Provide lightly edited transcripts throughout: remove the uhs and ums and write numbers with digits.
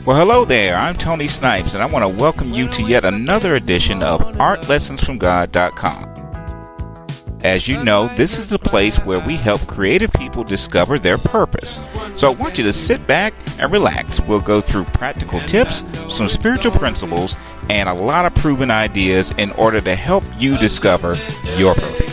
Well, hello there. I'm Tony Snipes, and I want to welcome you to yet another edition of ArtLessonsFromGod.com. As you know, this is the place where we help creative people discover their purpose. So I want you to sit back and relax. We'll go through practical tips, some spiritual principles, and a lot of proven ideas in order to help you discover your purpose.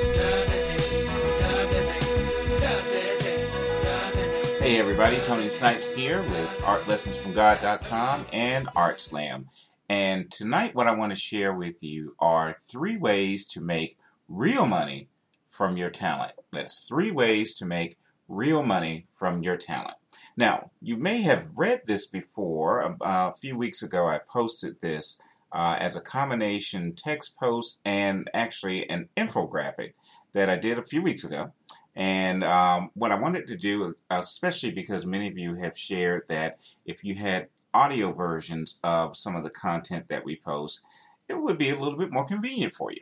Hey everybody, Tony Snipes here with ArtLessonsFromGod.com and ArtSlam. And tonight what I want to share with you are 3 ways to make real money from your talent. That's 3 ways to make real money from your talent. Now, you may have read this before. A few weeks ago I posted this as a combination text post and actually an infographic that I did a few weeks ago. And what I wanted to do, especially because many of you have shared that if you had audio versions of some of the content that we post, it would be a little bit more convenient for you.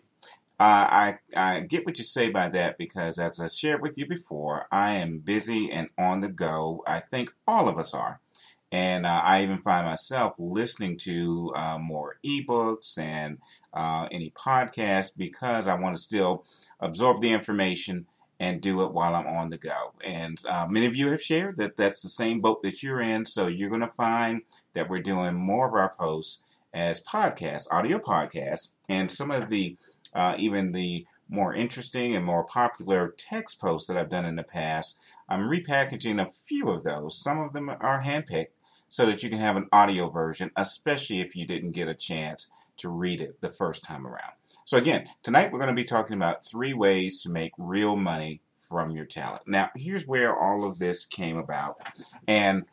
I get what you say by that because, as I shared with you before, I am busy and on the go. I think all of us are. And I even find myself listening to more ebooks and any podcasts because I want to still absorb the information and do it while I'm on the go. And many of you have shared that that's the same boat that you're in, so you're going to find that we're doing more of our posts as podcasts, audio podcasts, and some of the even the more interesting and more popular text posts that I've done in the past. I'm repackaging a few of those. Some of them are handpicked so that you can have an audio version, especially if you didn't get a chance to read it the first time around. So again, tonight we're going to be talking about 3 ways to make real money from your talent. Now, here's where all of this came about and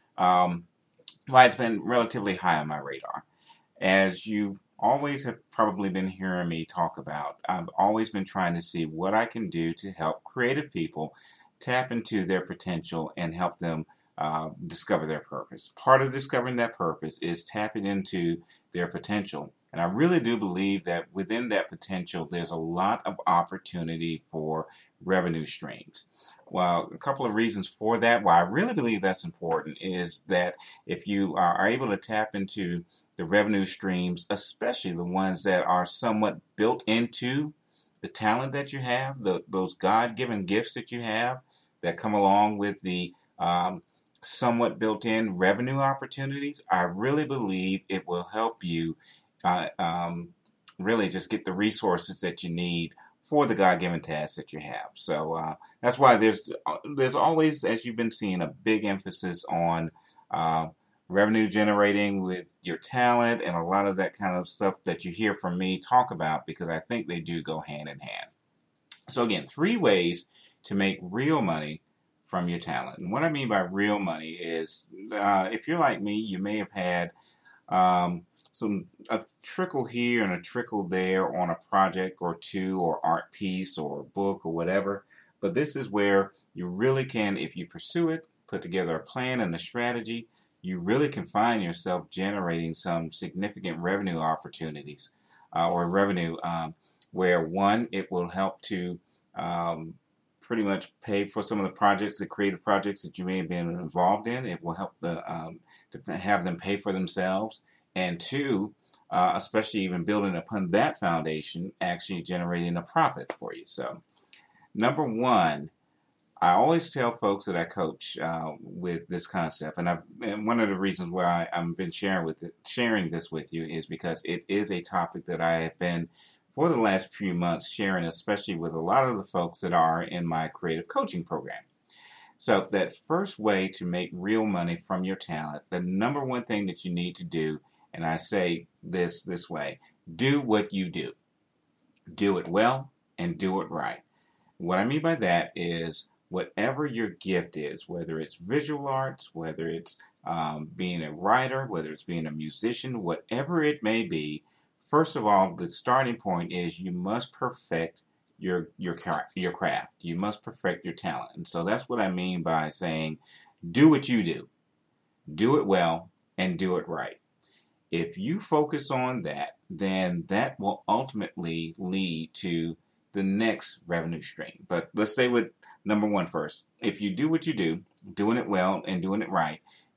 why it's been relatively high on my radar. As you always have probably been hearing me talk about, I've always been trying to see what I can do to help creative people tap into their potential and help them discover their purpose. Part of discovering that purpose is tapping into their potential. And I really do believe that within that potential, there's a lot of opportunity for revenue streams. Well, a couple of reasons for that, why I really believe that's important, is that if you are able to tap into the revenue streams, especially the ones that are somewhat built into the talent that you have, those God-given gifts that you have that come along with the somewhat built-in revenue opportunities, I really believe it will help you really just get the resources that you need for the God-given tasks that you have. So that's why there's always, as you've been seeing, a big emphasis on revenue generating with your talent and a lot of that kind of stuff that you hear from me talk about, because I think they do go hand in hand. So again, 3 ways to make real money from your talent. And what I mean by real money is if you're like me, you may have had a trickle here and a trickle there on a project or 2 or art piece or book or whatever. But this is where you really can, if you pursue it, put together a plan and a strategy, you really can find yourself generating some significant revenue opportunities or revenue where, one, it will help to pretty much pay for some of the projects, the creative projects that you may have been involved in. It will help to have them pay for themselves. And 2, especially even building upon that foundation, actually generating a profit for you. So, number 1, I always tell folks that I coach with this concept, and one of the reasons why I've been sharing this with you is because it is a topic that I have been, for the last few months, sharing, especially with a lot of the folks that are in my creative coaching program. So that first way to make real money from your talent, the number 1 thing that you need to do, and I say this way, do what you do. Do it well and do it right. What I mean by that is whatever your gift is, whether it's visual arts, whether it's being a writer, whether it's being a musician, whatever it may be, first of all, the starting point is you must perfect your craft. You must perfect your talent. And so that's what I mean by saying do what you do. Do it well and do it right. If you focus on that, then that will ultimately lead to the next revenue stream. But let's stay with number 1 first. If you do what you do, doing it well and doing it right,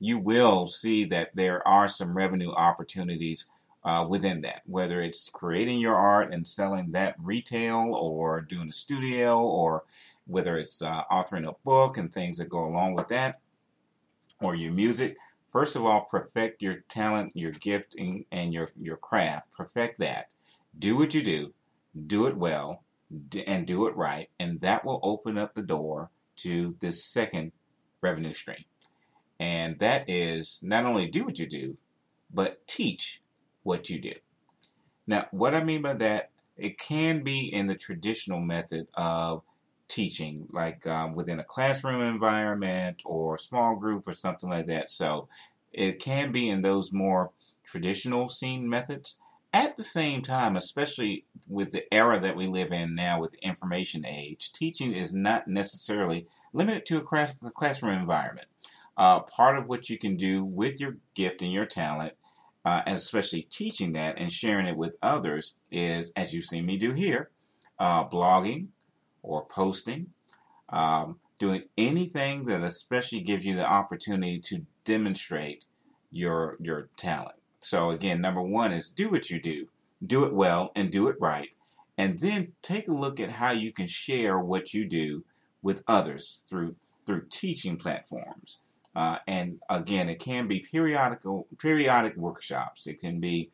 you will see that there are some revenue opportunities within that, whether it's creating your art and selling that retail or doing a studio, or whether it's authoring a book and things that go along with that, or your music. First of all, perfect your talent, your gift, and your craft. Perfect that. Do what you do it well, and do it right, and that will open up the door to this second revenue stream. And that is not only do what you do, but teach what you do. Now, what I mean by that, it can be in the traditional method of teaching, like within a classroom environment or small group or something like that. So it can be in those more traditional scene methods. At the same time, especially with the era that we live in now with the information age, teaching is not necessarily limited to a classroom environment. Part of what you can do with your gift and your talent, and especially teaching that and sharing it with others, is, as you've seen me do here, blogging or posting, doing anything that especially gives you the opportunity to demonstrate your talent. So again, number one is do what you do it well, and do it right. And then take a look at how you can share what you do with others through teaching platforms. And again, it can be periodic workshops. It can be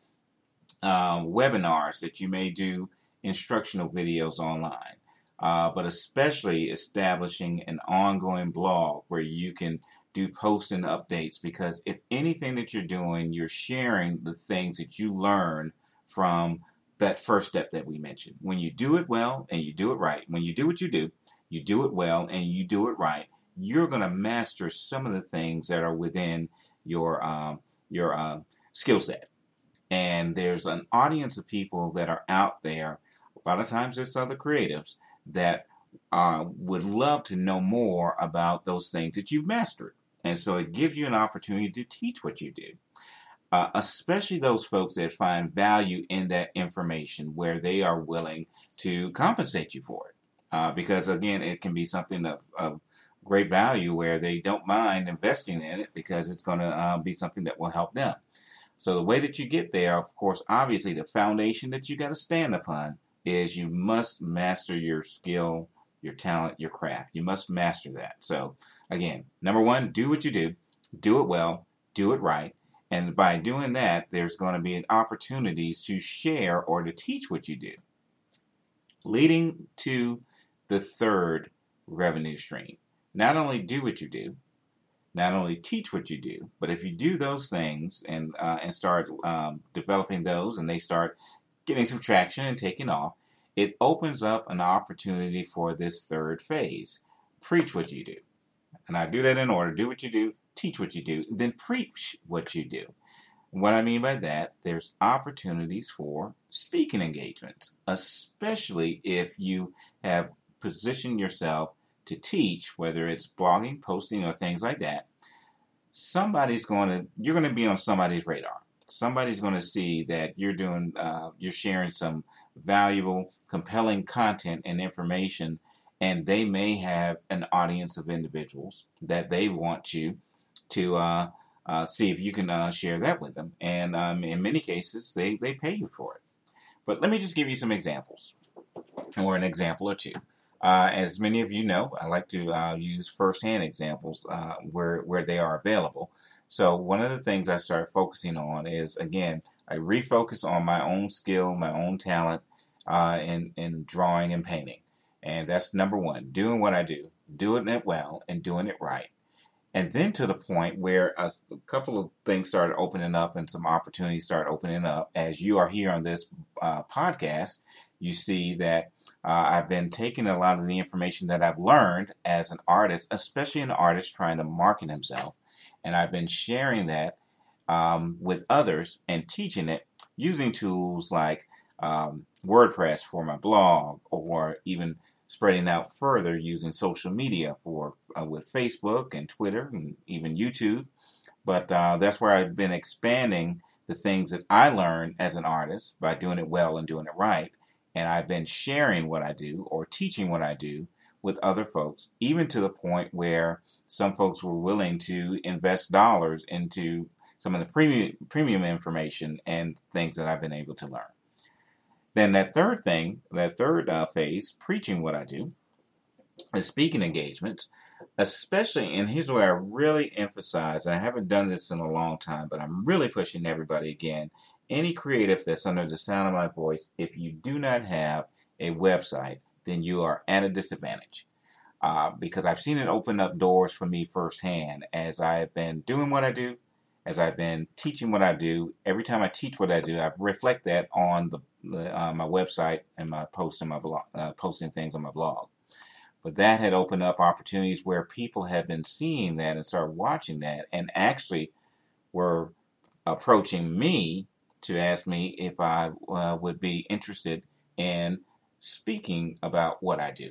webinars that you may do, instructional videos online. But especially establishing an ongoing blog where you can do posts and updates, because if anything that you're doing, you're sharing the things that you learn from that first step that we mentioned. When you do it well and you do it right, when you do what you do it well and you do it right, you're going to master some of the things that are within your skill set. And there's an audience of people that are out there. A lot of times it's other creatives that would love to know more about those things that you've mastered. And so it gives you an opportunity to teach what you do, especially those folks that find value in that information where they are willing to compensate you for it. Because, again, it can be something of great value where they don't mind investing in it because it's going to be something that will help them. So the way that you get there, of course, obviously the foundation that you got to stand upon is you must master your skill, your talent, your craft. You must master that. So again, number one, do what you do it well, do it right. And by doing that, there's going to be opportunities to share or to teach what you do. Leading to the third revenue stream. Not only do what you do, not only teach what you do, but if you do those things and start developing those, and they start getting some traction and taking off, it opens up an opportunity for this third phase. Preach what you do. And I do that in order. Do what you do, teach what you do, then preach what you do. And what I mean by that, there's opportunities for speaking engagements, especially if you have positioned yourself to teach, whether it's blogging, posting, or things like that. You're going to be on somebody's radar. Somebody's going to see that you're sharing some valuable, compelling content and information, and they may have an audience of individuals that they want you to see if you can share that with them. And in many cases, they pay you for it. But let me just give you some examples, or an example or two. As many of you know, I like to use firsthand examples where they are available. So one of the things I started focusing on is, again, I refocus on my own skill, my own talent in drawing and painting. And that's number one, doing what I do, doing it well, and doing it right. And then to the point where a couple of things started opening up and some opportunities started opening up. As you are here on this podcast, you see that I've been taking a lot of the information that I've learned as an artist, especially an artist trying to market himself, and I've been sharing that with others and teaching it using tools like WordPress for my blog, or even spreading out further using social media with Facebook and Twitter and even YouTube. But that's where I've been expanding the things that I learned as an artist by doing it well and doing it right. And I've been sharing what I do or teaching what I do with other folks, even to the point where some folks were willing to invest dollars into some of the premium information and things that I've been able to learn. Then that third phase, preaching what I do, is speaking engagements, especially, and here's where I really emphasize, I haven't done this in a long time, but I'm really pushing everybody again, any creative that's under the sound of my voice, if you do not have a website, then you are at a disadvantage. Because I've seen it open up doors for me firsthand as I've been doing what I do, as I've been teaching what I do. Every time I teach what I do, I reflect that on my website and my posts and my blog, posting things on my blog. But that had opened up opportunities where people had been seeing that and started watching that and actually were approaching me to ask me if I would be interested in speaking about what I do.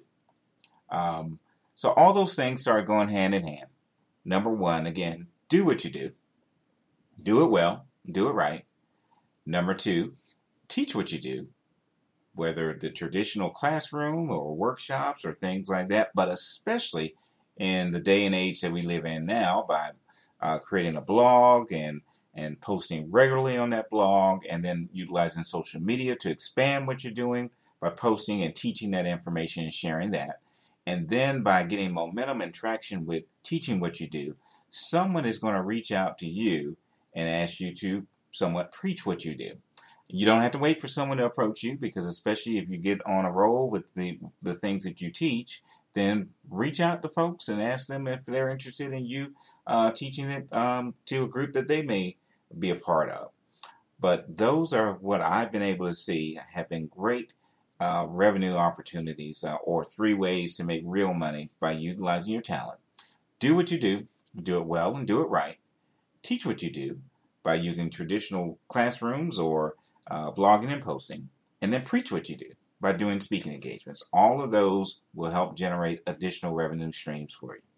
So all those things started going hand in hand. Number one, again, do what you do. Do it well. Do it right. Number two, teach what you do, whether the traditional classroom or workshops or things like that, but especially in the day and age that we live in now by creating a blog and posting regularly on that blog, and then utilizing social media to expand what you're doing by posting and teaching that information and sharing that. And then by getting momentum and traction with teaching what you do, someone is going to reach out to you and ask you to somewhat preach what you do. You don't have to wait for someone to approach you, because especially if you get on a roll with the things that you teach, then reach out to folks and ask them if they're interested in you teaching it to a group that they may be a part of. But those are what I've been able to see have been great revenue opportunities, or 3 ways to make real money by utilizing your talent. Do what you do it well and do it right. Teach what you do by using traditional classrooms or blogging and posting. And then preach what you do by doing speaking engagements. All of those will help generate additional revenue streams for you.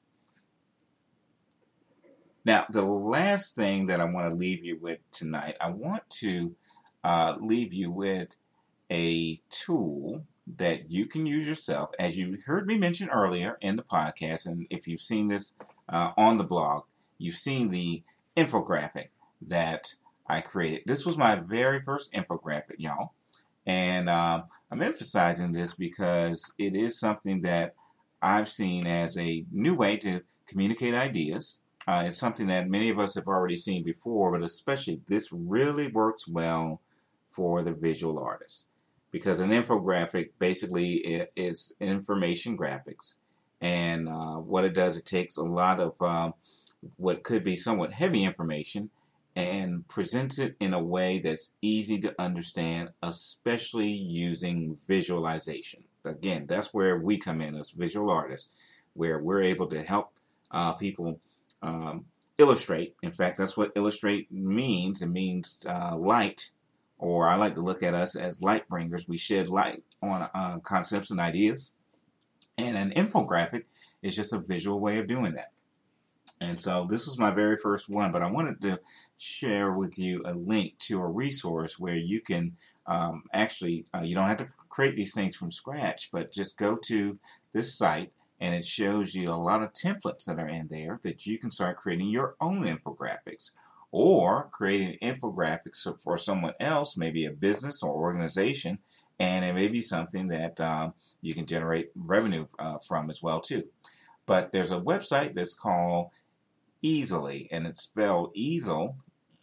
Now, the last thing that I want to leave you with tonight, I want to leave you with a tool that you can use yourself. As you heard me mention earlier in the podcast, and if you've seen this on the blog, you've seen the infographic that I created. This was my very first infographic, y'all. And I'm emphasizing this because it is something that I've seen as a new way to communicate ideas. It's something that many of us have already seen before, but especially this really works well for the visual artist. Because an infographic basically is information graphics. And what it does, it takes a lot of what could be somewhat heavy information and presents it in a way that's easy to understand, especially using visualization. Again, that's where we come in as visual artists, where we're able to help people illustrate. In fact, that's what illustrate means. It means light, or I like to look at us as light bringers. We shed light on concepts and ideas. And an infographic is just a visual way of doing that. And so this was my very first one, but I wanted to share with you a link to a resource where you can actually, you don't have to create these things from scratch, but just go to this site and it shows you a lot of templates that are in there that you can start creating your own infographics, or creating infographics for someone else, maybe a business or organization, and it may be something that you can generate revenue from as well too. But there's a website that's called Easel, and it's spelled easel.ly,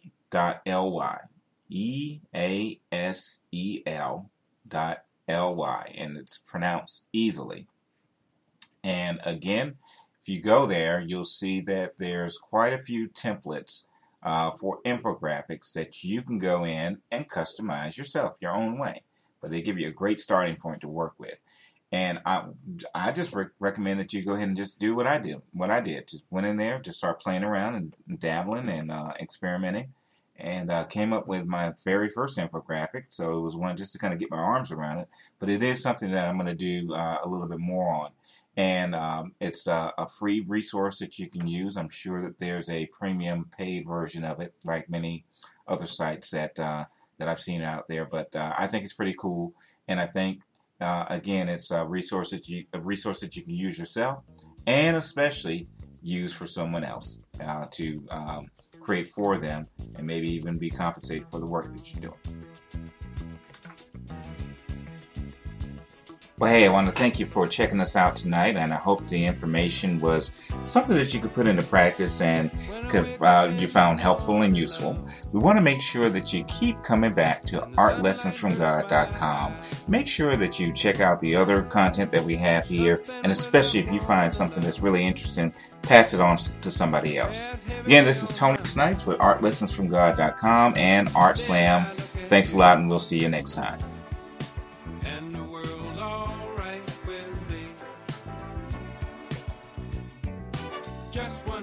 EASEL.ly, and it's pronounced easily. And again, if you go there, you'll see that there's quite a few templates for infographics that you can go in and customize yourself your own way. But they give you a great starting point to work with. And I just recommend that you go ahead and just do what I did. Just went in there, just start playing around and dabbling and experimenting, and came up with my very first infographic. So it was one just to kind of get my arms around it. But it is something that I'm going to do a little bit more on. And it's a free resource that you can use. I'm sure that there's a premium paid version of it, like many other sites that I've seen out there. But I think it's pretty cool. And I think Again, it's a resource that you can use yourself, and especially use for someone else to create for them, and maybe even be compensated for the work that you're doing. Well, hey, I want to thank you for checking us out tonight, and I hope the information was something that you could put into practice and you found helpful and useful. We want to make sure that you keep coming back to artlessonsfromgod.com. Make sure that you check out the other content that we have here, and especially if you find something that's really interesting, pass it on to somebody else. Again, this is Tony Snipes with artlessonsfromgod.com and Art Slam. Thanks a lot, and we'll see you next time. Just one